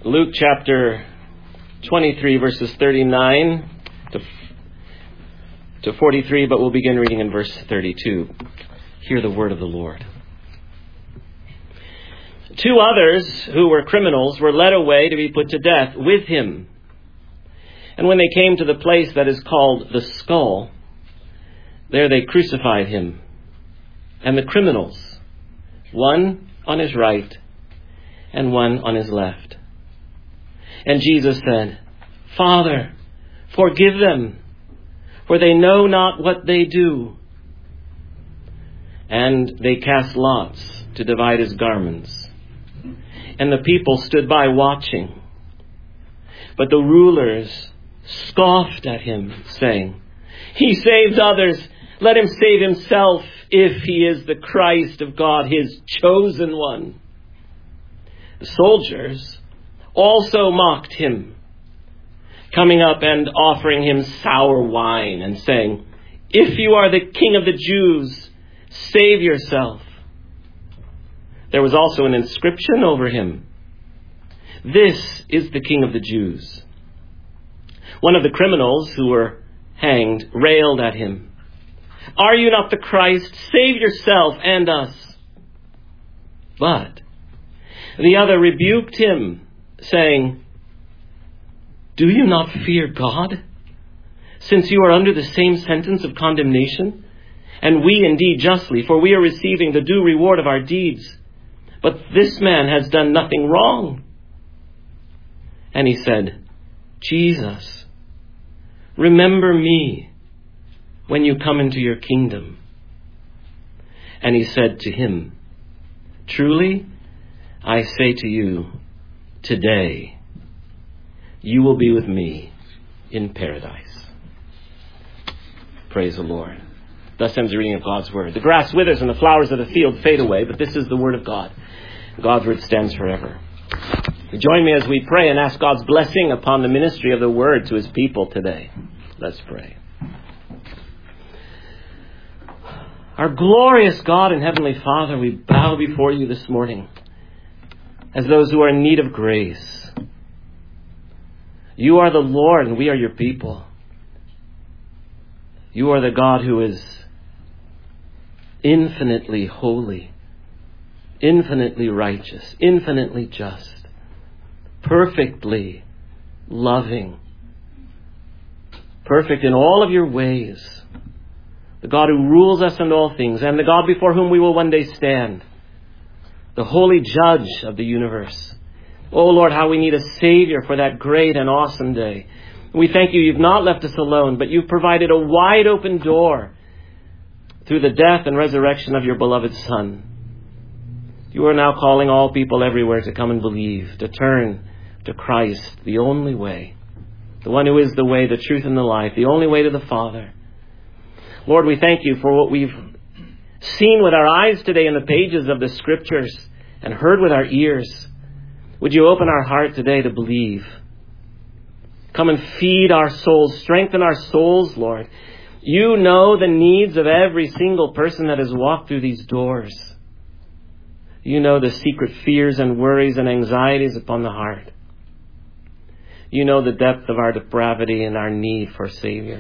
Luke chapter 23, verses 39 to 43, but we'll begin reading in verse 32. Hear the word of the Lord. Two others who were criminals were led away to be put to death with him. And when they came to the place that is called the Skull, there they crucified him and the criminals, one on his right and one on his left. And Jesus said, "Father, forgive them, for they know not what they do." And they cast lots to divide his garments. And the people stood by watching. But the rulers scoffed at him, saying, "He saved others. Let him save himself if he is the Christ of God, his chosen one." The soldiers also mocked him, coming up and offering him sour wine and saying, "If you are the King of the Jews, save yourself." There was also an inscription over him, "This is the King of the Jews." One of the criminals who were hanged railed at him, "Are you not the Christ? Save yourself and us." But the other rebuked him, saying, "Do you not fear God, since you are under the same sentence of condemnation? And we indeed justly, for we are receiving the due reward of our deeds. But this man has done nothing wrong." And he said, "Jesus, remember me when you come into your kingdom." And he said to him, "Truly, I say to you, today you will be with me in paradise." Praise the Lord. Thus ends the reading of God's word. The grass withers and the flowers of the field fade away, but this is the word of God. God's word stands forever. Join me as we pray and ask God's blessing upon the ministry of the word to his people today. Let's pray. Our glorious God and Heavenly Father, we bow before you this morning as those who are in need of grace. You are the Lord and we are your people. You are the God who is infinitely holy, infinitely righteous, infinitely just, perfectly loving, perfect in all of your ways, the God who rules us in all things, and the God before whom we will one day stand, the holy judge of the universe. Oh Lord, how we need a Savior for that great and awesome day. We thank you, you've not left us alone, but you've provided a wide open door through the death and resurrection of your beloved Son. You are now calling all people everywhere to come and believe, to turn to Christ, the only way, the one who is the way, the truth, and the life, the only way to the Father. Lord, we thank you for what we've seen with our eyes today in the pages of the Scriptures and heard with our ears. Would you open our heart today to believe? Come and feed our souls, strengthen our souls, Lord. You know the needs of every single person that has walked through these doors. You know the secret fears and worries and anxieties upon the heart. You know the depth of our depravity and our need for a Savior.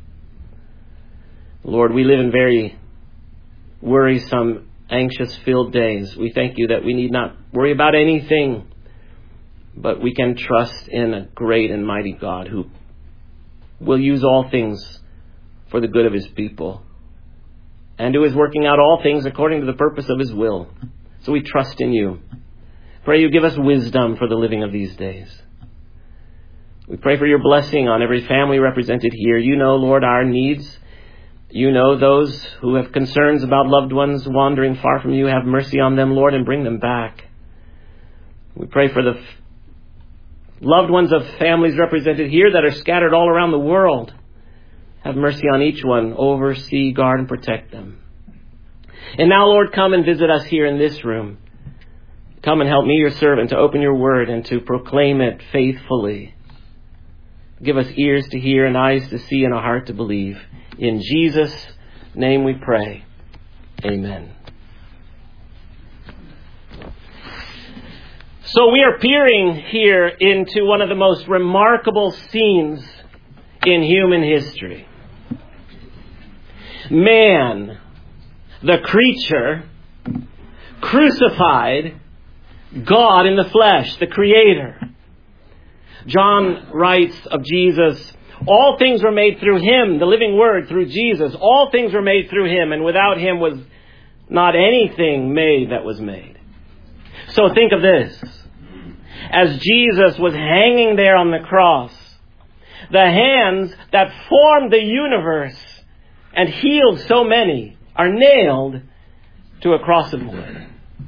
Lord, we live in very worrisome, anxious-filled days. We thank you that we need not worry about anything, but we can trust in a great and mighty God who will use all things for the good of his people and who is working out all things according to the purpose of his will. So we trust in you. Pray you give us wisdom for the living of these days. We pray for your blessing on every family represented here. You know, Lord, our needs. You know those who have concerns about loved ones wandering far from you. Have mercy on them, Lord, and bring them back. We pray for the loved ones of families represented here that are scattered all around the world. Have mercy on each one. Oversee, guard, and protect them. And now, Lord, come and visit us here in this room. Come and help me, your servant, to open your word and to proclaim it faithfully. Give us ears to hear and eyes to see and a heart to believe. In Jesus' name we pray. Amen. So we are peering here into one of the most remarkable scenes in human history. Man, the creature, crucified God in the flesh, the Creator. John writes of Jesus, all things were made through Him, the living Word, through Jesus. All things were made through Him, and without Him was not anything made that was made. So think of this. As Jesus was hanging there on the cross, the hands that formed the universe and healed so many are nailed to a cross of wood.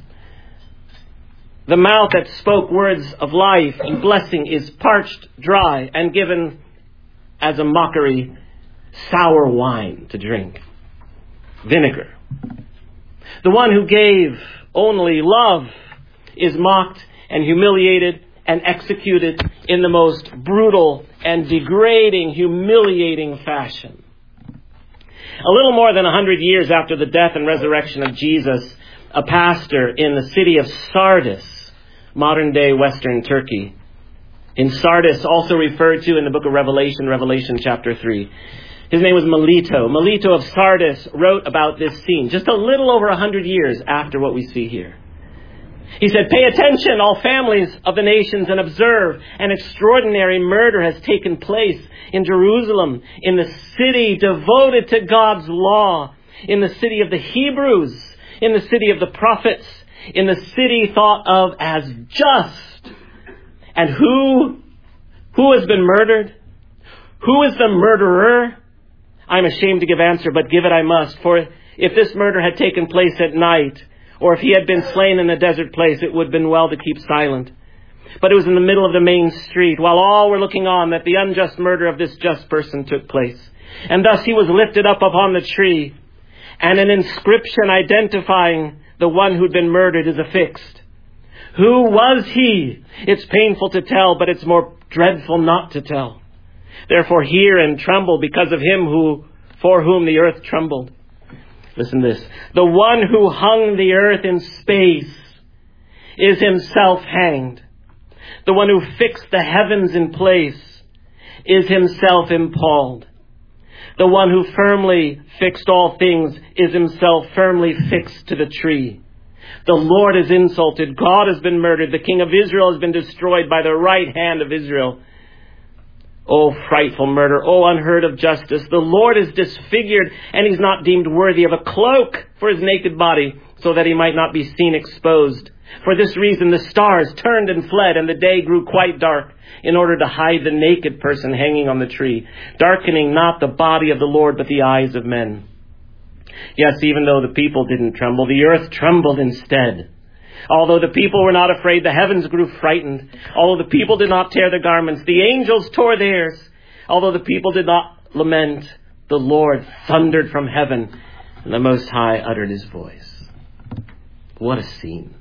The mouth that spoke words of life and blessing is parched dry and given as a mockery sour wine to drink. Vinegar. The one who gave only love is mocked and humiliated and executed in the most brutal and degrading, humiliating fashion. A little more than 100 years after the death and resurrection of Jesus, a pastor in the city of Sardis, modern-day Western Turkey, in Sardis, also referred to in the book of Revelation chapter 3. His name was Melito. Melito of Sardis wrote about this scene just a little over 100 years after what we see here. He said, "Pay attention, all families of the nations, and observe. An extraordinary murder has taken place in Jerusalem, in the city devoted to God's law, in the city of the Hebrews, in the city of the prophets, in the city thought of as just. And who has been murdered? Who is the murderer? I'm ashamed to give answer, but give it I must. For if this murder had taken place at night, or if he had been slain in a desert place, it would have been well to keep silent. But it was in the middle of the main street, while all were looking on, that the unjust murder of this just person took place. And thus he was lifted up upon the tree, and an inscription identifying the one who'd been murdered is affixed. Who was he? It's painful to tell, but it's more dreadful not to tell. Therefore hear and tremble because of him for whom the earth trembled. Listen to this. The one who hung the earth in space is himself hanged. The one who fixed the heavens in place is himself impaled. The one who firmly fixed all things is himself firmly fixed to the tree. The Lord is insulted. God has been murdered. The King of Israel has been destroyed by the right hand of Israel. Oh, frightful murder. Oh, unheard of justice. The Lord is disfigured, and he's not deemed worthy of a cloak for his naked body, so that he might not be seen exposed. For this reason, the stars turned and fled, and the day grew quite dark, in order to hide the naked person hanging on the tree, darkening not the body of the Lord, but the eyes of men. Yes, even though the people didn't tremble, the earth trembled instead. Although the people were not afraid, the heavens grew frightened. Although the people did not tear their garments, the angels tore theirs. Although the people did not lament, the Lord thundered from heaven, and the Most High uttered his voice. What a scene.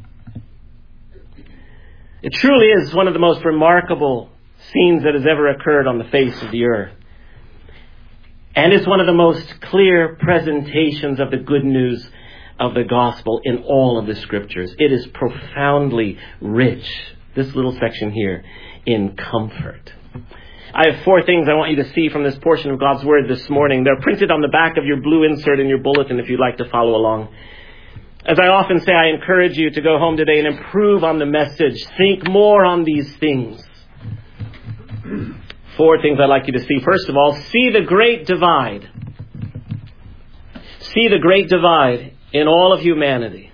It truly is one of the most remarkable scenes that has ever occurred on the face of the earth. And it's one of the most clear presentations of the good news of the gospel in all of the scriptures. It is profoundly rich, this little section here, in comfort. I have 4 things I want you to see from this portion of God's Word this morning. They're printed on the back of your blue insert in your bulletin if you'd like to follow along. As I often say, I encourage you to go home today and improve on the message. Think more on these things. 4 things I'd like you to see. First of all, see the great divide. See the great divide in all of humanity.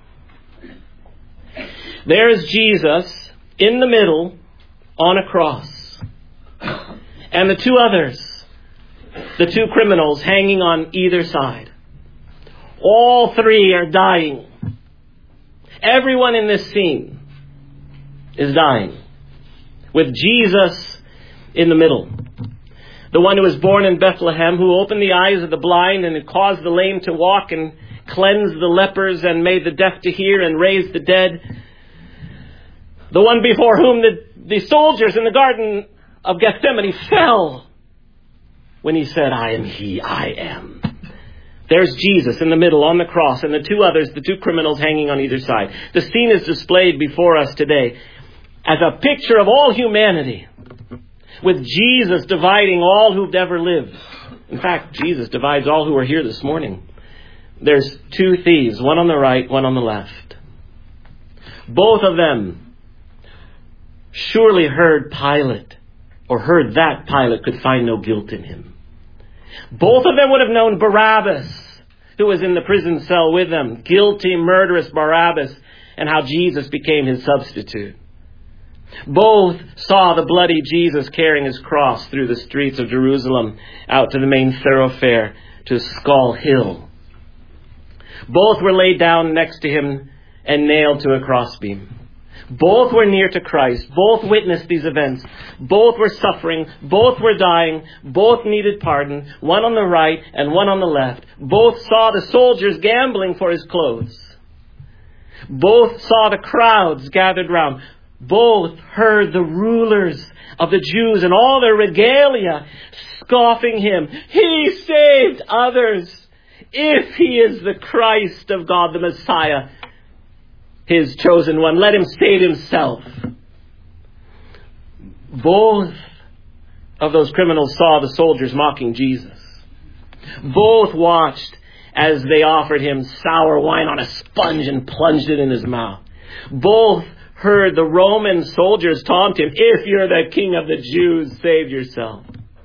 There's Jesus in the middle on a cross. And the 2 others, the 2 criminals hanging on either side. All 3 are dying. Everyone in this scene is dying, with Jesus in the middle. The one who was born in Bethlehem, who opened the eyes of the blind and caused the lame to walk and cleansed the lepers and made the deaf to hear and raised the dead. The one before whom the soldiers in the Garden of Gethsemane fell when he said, I am he, I am. There's Jesus in the middle on the cross, and the 2 others, the 2 criminals hanging on either side. The scene is displayed before us today. as a picture of all humanity, with Jesus dividing all who've ever lived. In fact, Jesus divides all who are here this morning. There's two thieves, one on the right, one on the left. Both of them surely heard Pilate, or heard that Pilate could find no guilt in him. Both of them would have known Barabbas, who was in the prison cell with them, guilty, murderous Barabbas, and how Jesus became his substitute. Both saw the bloody Jesus carrying his cross through the streets of Jerusalem out to the main thoroughfare to Skull Hill. Both were laid down next to him and nailed to a crossbeam. Both were near to Christ. Both witnessed these events. Both were suffering. Both were dying. Both needed pardon. One on the right and one on the left. Both saw the soldiers gambling for his clothes. Both saw the crowds gathered round. Both heard the rulers of the Jews and all their regalia scoffing him. He saved others. If he is the Christ of God, the Messiah, his chosen one, let him save himself. Both of those criminals saw the soldiers mocking Jesus. Both watched as they offered him sour wine on a sponge and plunged it in his mouth. Both heard the Roman soldiers taunt him, if you're the king of the Jews, save yourself.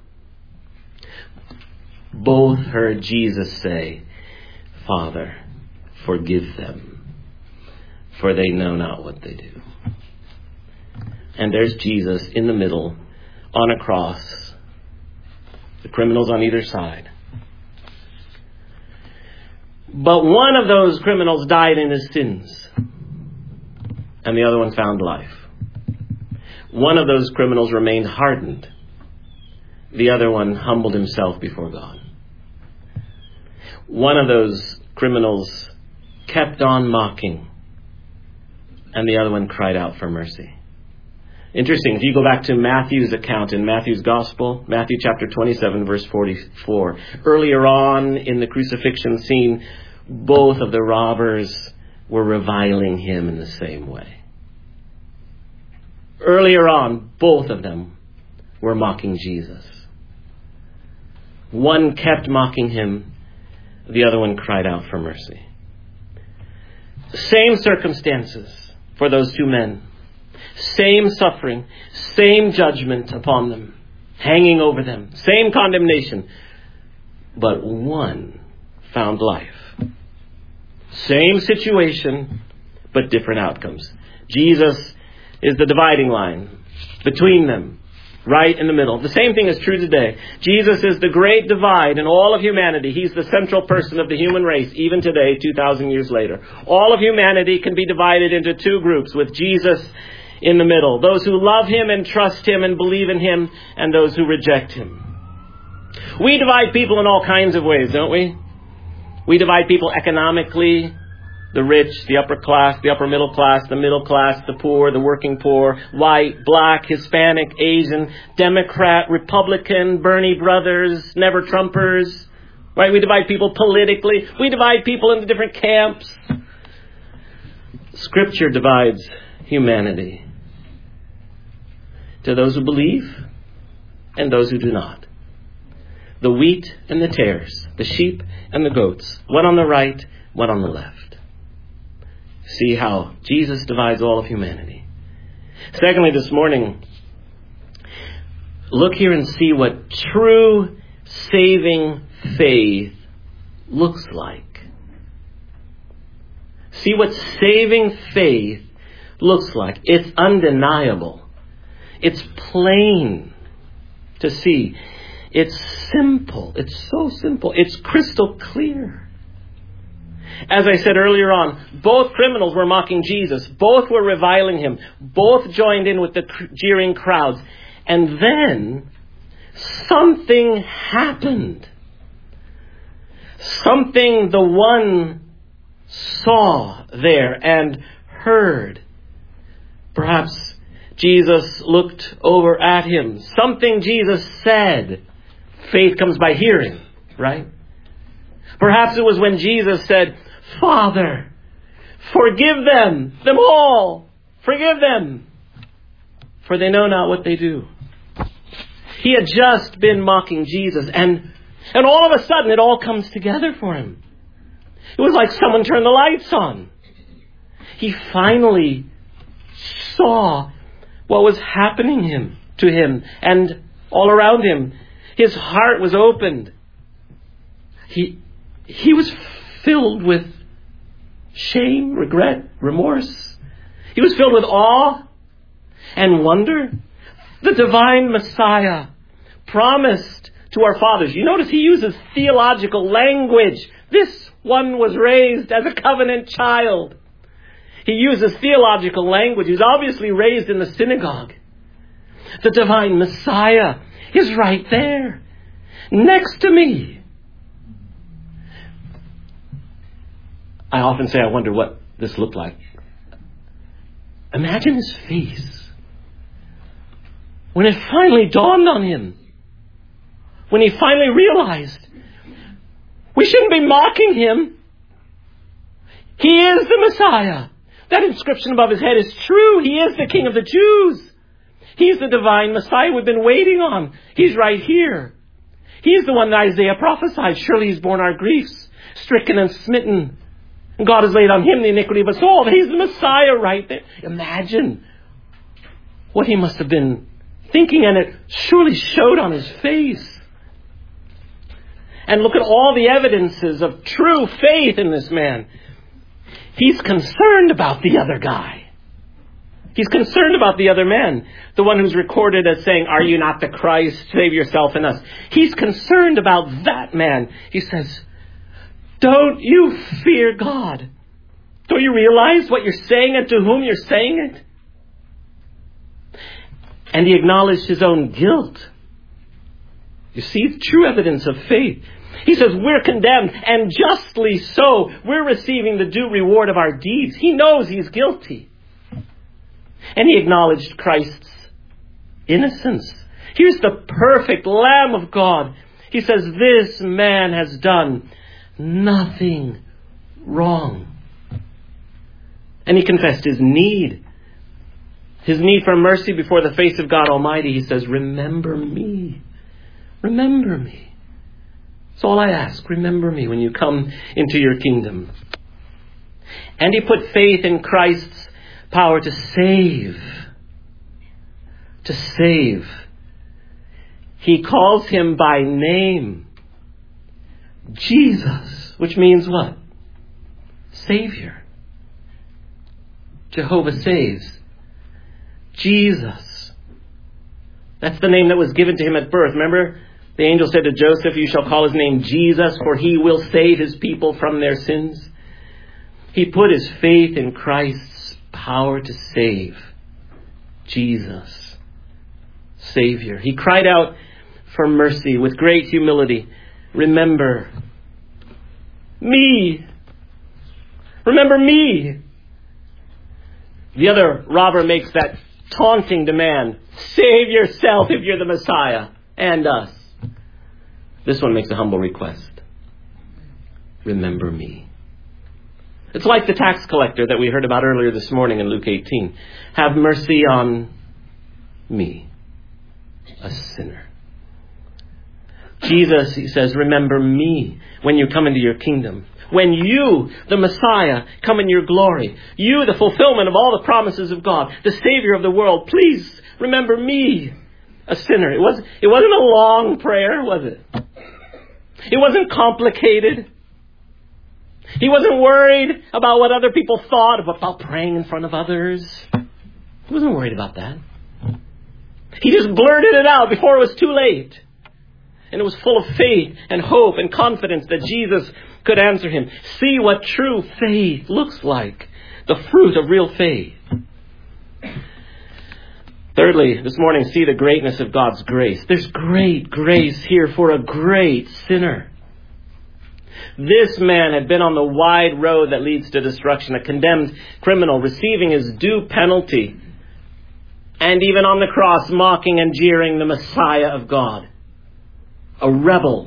Both heard Jesus say, Father, forgive them, for they know not what they do. And there's Jesus in the middle, on a cross, the criminals on either side. But one of those criminals died in his sins, and the other one found life. One of those criminals remained hardened. The other one humbled himself before God. One of those criminals kept on mocking, and the other one cried out for mercy. Interesting, if you go back to Matthew's account in Matthew's Gospel, Matthew chapter 27, verse 44. Earlier on in the crucifixion scene, both of the robbers were reviling him in the same way. Earlier on, both of them were mocking Jesus. One kept mocking him. The other one cried out for mercy. Same circumstances for those two men. Same suffering. Same judgment upon them. Hanging over them. Same condemnation. But one found life. Same situation, but different outcomes. Jesus is the dividing line between them, right in the middle. The same thing is true today. Jesus is the great divide in all of humanity. He's the central person of the human race, even today, 2,000 years later. All of humanity can be divided into two groups, with Jesus in the middle. Those who love him and trust him and believe in him, and those who reject him. We divide people in all kinds of ways, don't we? We divide people economically, the rich, the upper class, the upper middle class, the poor, the working poor, white, black, Hispanic, Asian, Democrat, Republican, Bernie brothers, never Trumpers. Right? We divide people politically. We divide people into different camps. Scripture divides humanity to those who believe and those who do not. The wheat and the tares, the sheep and the goats, one on the right, one on the left. See how Jesus divides all of humanity. Secondly, this morning, look here and see what true saving faith looks like. See what saving faith looks like. It's undeniable. It's plain to see. It's simple. It's so simple. It's crystal clear. As I said earlier on, both criminals were mocking Jesus. Both were reviling him. Both joined in with the jeering crowds. And then something happened. Something the one saw there and heard. Perhaps Jesus looked over at him. Something Jesus said. Faith comes by hearing, right? Perhaps it was when Jesus said, Father, forgive them all. Forgive them. for they know not what they do. He had just been mocking Jesus, and all of a sudden it all comes together for him. It was like someone turned the lights on. He finally saw what was happening to him and all around him. His heart was opened. He was filled with shame, regret, remorse. He was filled with awe and wonder. The divine Messiah promised to our fathers. You notice he uses theological language. This one was raised as a covenant child. He uses theological language. He's obviously raised in the synagogue. The divine Messiah is right there, next to me. I often say I wonder what this looked like. Imagine his face when it finally dawned on him. When he finally realized we shouldn't be mocking him. He is the Messiah. That inscription above his head is true. He is the King of the Jews. He's the divine Messiah we've been waiting on. He's right here. He's the one that Isaiah prophesied. Surely he's borne our griefs, stricken and smitten. And God has laid on him the iniquity of us all. He's the Messiah right there. Imagine what he must have been thinking, and it surely showed on his face. And look at all the evidences of true faith in this man. He's concerned about the other guy. He's concerned about the other man. The one who's recorded as saying, "Are you not the Christ? Save yourself and us." He's concerned about that man. He says, "Don't you fear God? Don't you realize what you're saying and to whom you're saying it?" And he acknowledged his own guilt. You see, true evidence of faith. He says, we're condemned, and justly so. We're receiving the due reward of our deeds. He knows he's guilty. And he acknowledged Christ's innocence. Here's the perfect Lamb of God. He says, this man has done nothing wrong. And he confessed his need for mercy before the face of God Almighty. He says, remember me. Remember me. That's all I ask. Remember me when you come into your kingdom. And he put faith in Christ's power to save. To save. He calls him by name. Jesus, which means what? Savior. Jehovah saves. Jesus. That's the name that was given to him at birth. Remember, the angel said to Joseph, you shall call his name Jesus, for he will save his people from their sins. He put his faith in Christ's power to save. Jesus. Savior. He cried out for mercy with great humility. Remember me. Remember me. The other robber makes that taunting demand. Save yourself if you're the Messiah, and us. This one makes a humble request. Remember me. It's like the tax collector that we heard about earlier this morning in Luke 18. Have mercy on me, a sinner. Jesus, he says, remember me when you come into your kingdom. When you, the Messiah, come in your glory. You, the fulfillment of all the promises of God. The Savior of the world. Please remember me, a sinner. It wasn't a long prayer, was it? It wasn't complicated. He wasn't worried about what other people thought about praying in front of others. He wasn't worried about that. He just blurted it out before it was too late. And it was full of faith and hope and confidence that Jesus could answer him. See what true faith looks like. The fruit of real faith. Thirdly, this morning, see the greatness of God's grace. There's great grace here for a great sinner. This man had been on the wide road that leads to destruction, a condemned criminal, receiving his due penalty, and even on the cross, mocking and jeering the Messiah of God. A rebel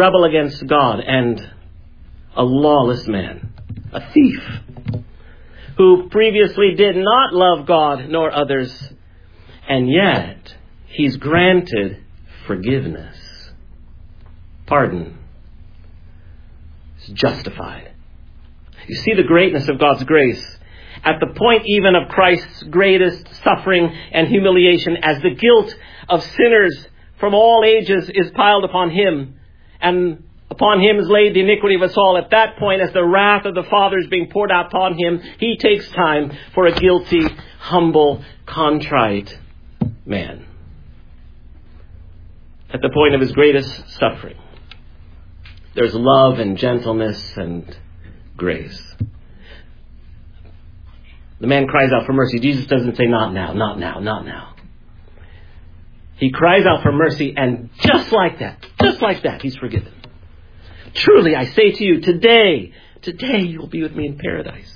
against God, and a lawless man, a thief. who previously did not love God nor others. And yet, he's granted forgiveness. Pardon. He's justified. You see the greatness of God's grace. At the point even of Christ's greatest suffering and humiliation, as the guilt of sinners from all ages is piled upon him, and upon him is laid the iniquity of us all. At that point, as the wrath of the Father is being poured out upon him, he takes time for a guilty, humble, contrite man. At the point of his greatest suffering, there's love and gentleness and grace. The man cries out for mercy. Jesus doesn't say, not now, not now, not now. He cries out for mercy, and just like that, he's forgiven. Truly, I say to you, today you'll be with me in paradise.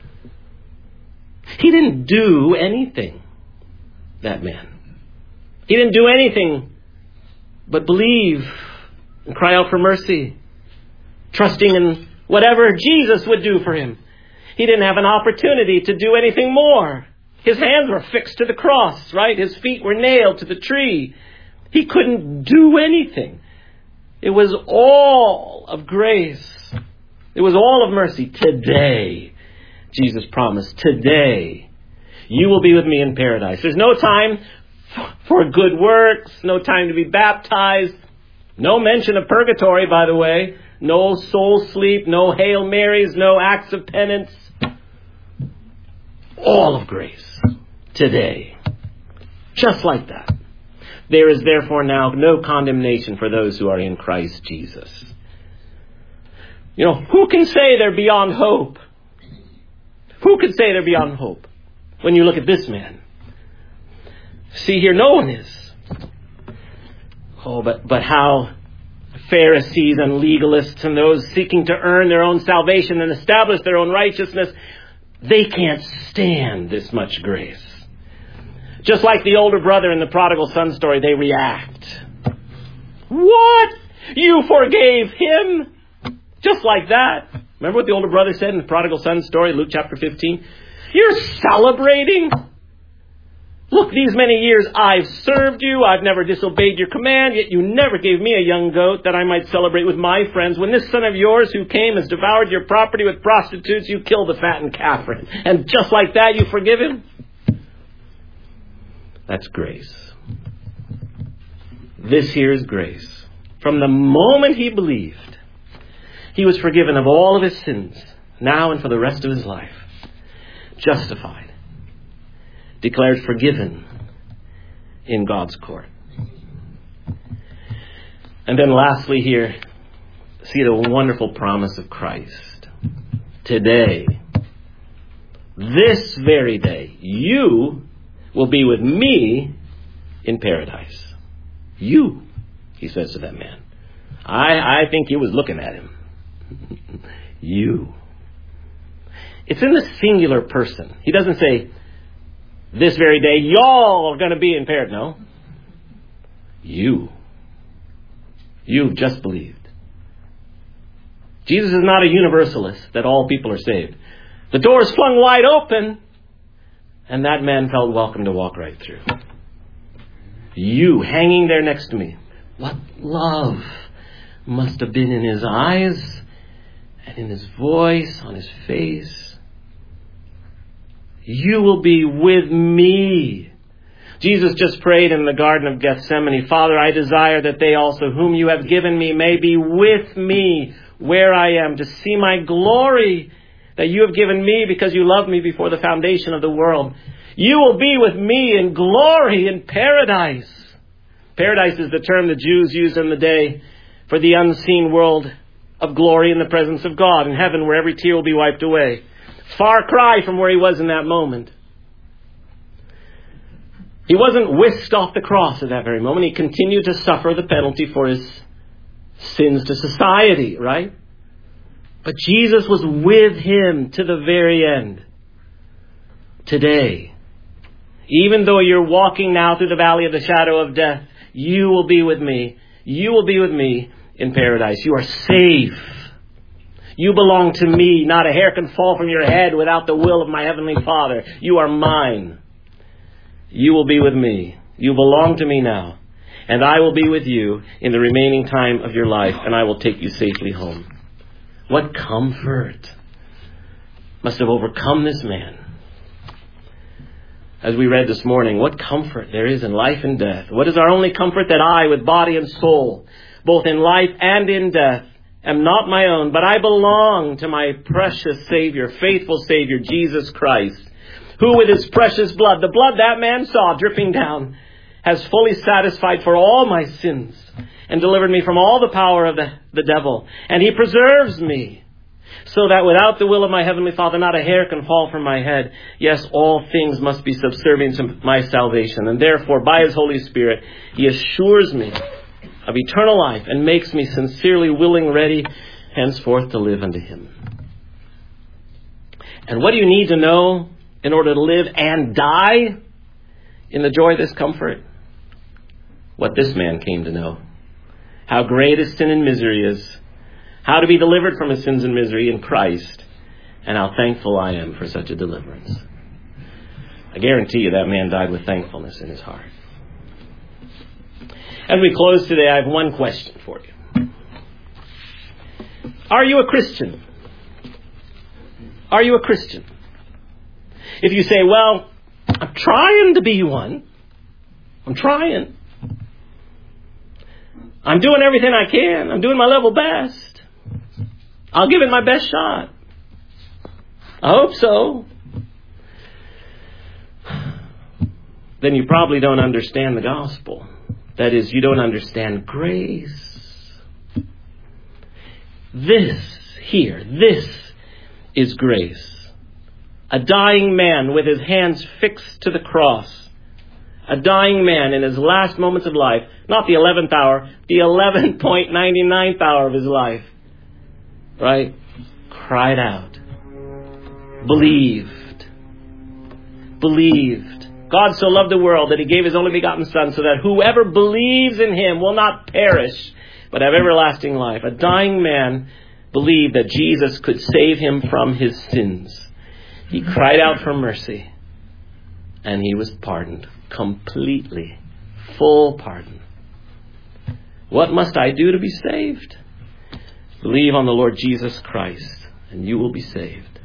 He didn't do anything, that man. He didn't do anything but believe and cry out for mercy, trusting in whatever Jesus would do for him. He didn't have an opportunity to do anything more. His hands were fixed to the cross, right? His feet were nailed to the tree. He couldn't do anything. It was all of grace. It was all of mercy. Today, Jesus promised, today, you will be with me in paradise. There's no time for good works, no time to be baptized, no mention of purgatory, by the way, no soul sleep, no Hail Marys, no acts of penance. All of grace. Today. Just like that. There is therefore now no condemnation for those who are in Christ Jesus. You know, who can say they're beyond hope? Who can say they're beyond hope when you look at this man? See here, no one is. Oh, but how Pharisees and legalists and those seeking to earn their own salvation and establish their own righteousness, they can't stand this much grace. Just like the older brother in the prodigal son story, they react. What? You forgave him? Just like that. Remember what the older brother said in the prodigal son story, Luke chapter 15? You're celebrating? Look, these many years I've served you. I've never disobeyed your command, yet you never gave me a young goat that I might celebrate with my friends. When this son of yours who came has devoured your property with prostitutes, you kill the fattened calf for him. And just like that, you forgive him? That's grace. This here is grace. From the moment he believed, he was forgiven of all of his sins, now and for the rest of his life. Justified. Declared forgiven in God's court. And then lastly here, see the wonderful promise of Christ. Today, this very day, you will be with me in paradise. You, he says to that man. I think he was looking at him. You. It's in the singular person. He doesn't say, this very day, y'all are going to be in paradise. No. You. You've just believed. Jesus is not a universalist that all people are saved. The door is flung wide open, and that man felt welcome to walk right through. You hanging there next to me. What love must have been in his eyes and in his voice, on his face. You will be with me. Jesus just prayed in the Garden of Gethsemane, Father, I desire that they also whom you have given me may be with me where I am, to see my glory that you have given me because you loved me before the foundation of the world. You will be with me in glory in paradise. Paradise is the term the Jews used in the day for the unseen world of glory in the presence of God, in heaven where every tear will be wiped away. Far cry from where he was in that moment. He wasn't whisked off the cross at that very moment. He continued to suffer the penalty for his sins to society, right? But Jesus was with him to the very end. Today, even though you're walking now through the valley of the shadow of death, you will be with me. You will be with me in paradise. You are safe. You belong to me. Not a hair can fall from your head without the will of my heavenly Father. You are mine. You will be with me. You belong to me now. And I will be with you in the remaining time of your life, and I will take you safely home. What comfort must have overcome this man. As we read this morning, what comfort there is in life and death. What is our only comfort? That I, with body and soul, both in life and in death, am not my own, but I belong to my precious Savior, faithful Savior, Jesus Christ, who with his precious blood, the blood that man saw dripping down, has fully satisfied for all my sins and delivered me from all the power of the devil. And he preserves me so that without the will of my heavenly Father, not a hair can fall from my head. Yes, all things must be subservient to my salvation. And therefore, by his Holy Spirit, he assures me of eternal life and makes me sincerely willing, ready, henceforth to live unto him. And what do you need to know in order to live and die in the joy of this comfort? What this man came to know. How great his sin and misery is. How to be delivered from his sins and misery in Christ. And how thankful I am for such a deliverance. I guarantee you that man died with thankfulness in his heart. As we close today, I have one question for you. Are you a Christian? Are you a Christian? If you say, well, I'm trying to be one. I'm trying. I'm doing everything I can. I'm doing my level best. I'll give it my best shot. I hope so. Then you probably don't understand the gospel. That is, you don't understand grace. This is grace. A dying man with his hands fixed to the cross. A dying man in his last moments of life, not the 11th hour, the 11.99th hour of his life, right? Cried out. Believed. God so loved the world that he gave his only begotten Son so that whoever believes in him will not perish, but have everlasting life. A dying man believed that Jesus could save him from his sins. He cried out for mercy, and he was pardoned completely. Full pardon. What must I do to be saved? Believe on the Lord Jesus Christ, and you will be saved.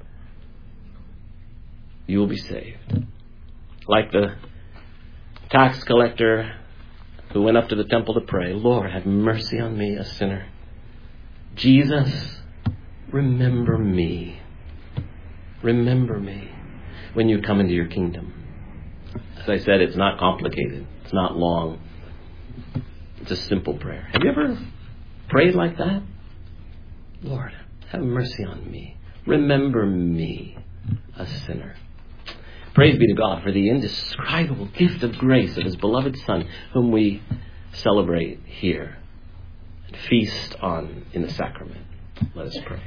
You will be saved. Like the tax collector who went up to the temple to pray, Lord, have mercy on me, a sinner. Jesus, remember me. Remember me when you come into your kingdom. As I said, it's not complicated. It's not long. It's a simple prayer. Have you ever prayed like that? Lord, have mercy on me. Remember me, a sinner. Praise be to God for the indescribable gift of grace of his beloved Son, whom we celebrate here and feast on in the sacrament. Let us pray.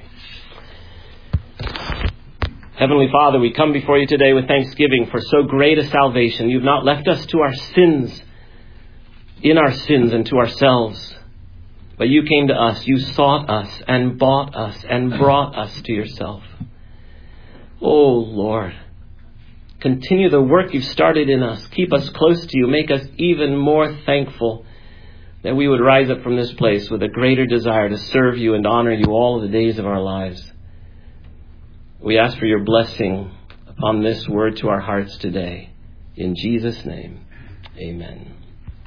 Heavenly Father, we come before you today with thanksgiving for so great a salvation. You've not left us to our sins, in our sins and to ourselves. But you came to us, you sought us and bought us and brought us to yourself. Oh Lord, continue the work you've started in us. Keep us close to you. Make us even more thankful that we would rise up from this place with a greater desire to serve you and honor you all the days of our lives. We ask for your blessing upon this word to our hearts today. In Jesus' name, amen.